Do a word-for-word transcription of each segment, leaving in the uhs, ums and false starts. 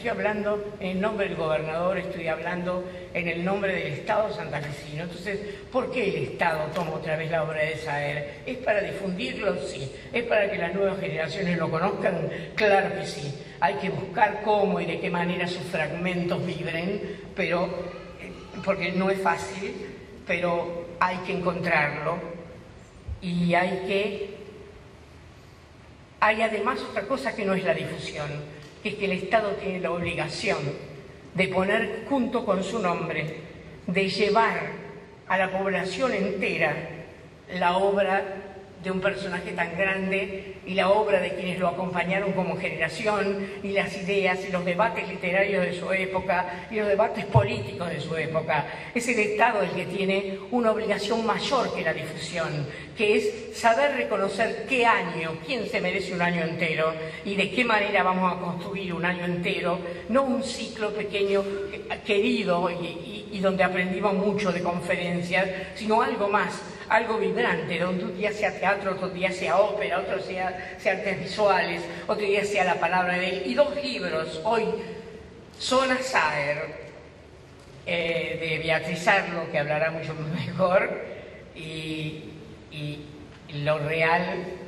estoy hablando en el nombre del gobernador, estoy hablando en el nombre del Estado santafesino. Entonces, ¿por qué el Estado toma otra vez la obra de Saer? ¿Es para difundirlo? Sí. ¿Es para que las nuevas generaciones lo conozcan? Claro que sí. Hay que buscar cómo y de qué manera sus fragmentos vibren, pero, porque no es fácil, pero hay que encontrarlo y hay que... Hay además otra cosa que no es la difusión, que es que el Estado tiene la obligación de poner junto con su nombre, de llevar a la población entera la obra de un personaje tan grande y la obra de quienes lo acompañaron como generación y las ideas y los debates literarios de su época y los debates políticos de su época. Es el Estado el que tiene una obligación mayor que la difusión, que es saber reconocer qué año, quién se merece un año entero y de qué manera vamos a construir un año entero, no un ciclo pequeño, querido y, y, y donde aprendimos mucho de conferencias, sino algo más, algo vibrante, donde un día sea teatro, otro día sea ópera, otro sea, sea artes visuales, otro día sea la palabra de él. Y dos libros hoy son a Saer, eh, de Beatriz Arlo, que hablará mucho mejor, y, y lo real,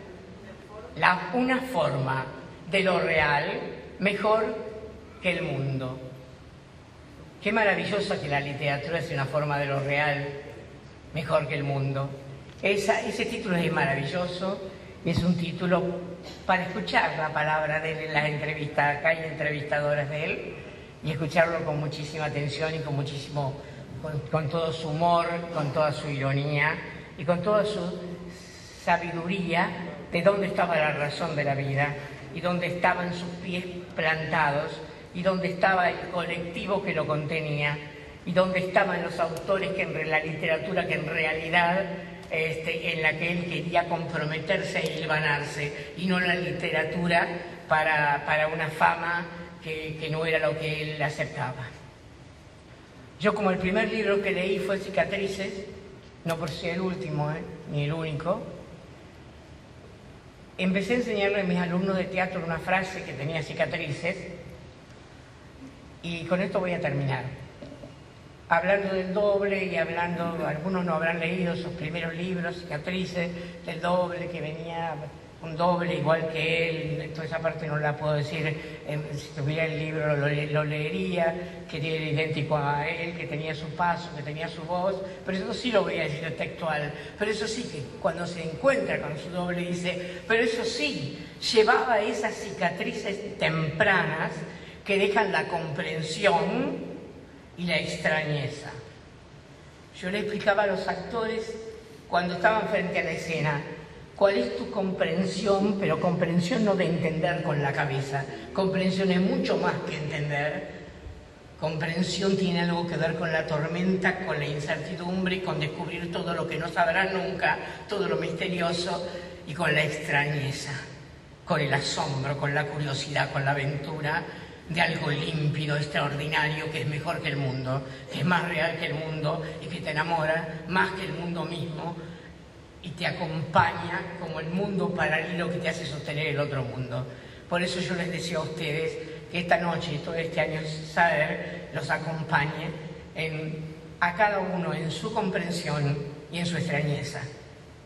la, una forma de lo real mejor que el mundo. Qué maravillosa que la literatura es una forma de lo real mejor que el mundo. Esa, ese título es maravilloso, es un título para escuchar la palabra de él en las entrevistas. Acá hay entrevistadoras de él, y escucharlo con muchísima atención y con muchísimo, con, con todo su humor, con toda su ironía y con toda su sabiduría de dónde estaba la razón de la vida y dónde estaban sus pies plantados y dónde estaba el colectivo que lo contenía y dónde estaban los autores que en la literatura que en realidad este, en la que él quería comprometerse e hilvanarse, y no la literatura para, para una fama que, que no era lo que él aceptaba. Yo, como el primer libro que leí fue Cicatrices, no por ser el último, ¿eh? ni el único, empecé a enseñarle a mis alumnos de teatro una frase que tenía cicatrices, y con esto voy a terminar. Hablando del doble y hablando, algunos no habrán leído sus primeros libros, Cicatrices, del doble, que venía un doble igual que él, toda esa parte no la puedo decir, eh, si tuviera el libro lo, lo leería, que era idéntico a él, que tenía su paso, que tenía su voz, pero eso sí lo voy a decir textual, pero eso sí que cuando se encuentra con su doble dice, pero eso sí, llevaba esas cicatrices tempranas que dejan la comprensión y la extrañeza. Yo le explicaba a los actores cuando estaban frente a la escena, ¿cuál es tu comprensión? Pero comprensión no de entender con la cabeza, comprensión es mucho más que entender. Comprensión tiene algo que ver con la tormenta, con la incertidumbre, con descubrir todo lo que no sabrás nunca, todo lo misterioso, y con la extrañeza, con el asombro, con la curiosidad, con la aventura de algo límpido, extraordinario, que es mejor que el mundo, que es más real que el mundo y que te enamora más que el mundo mismo y te acompaña como el mundo paralelo que te hace sostener el otro mundo. Por eso yo les deseo a ustedes que esta noche y todo este año Saer los acompañe en, a cada uno en su comprensión y en su extrañeza.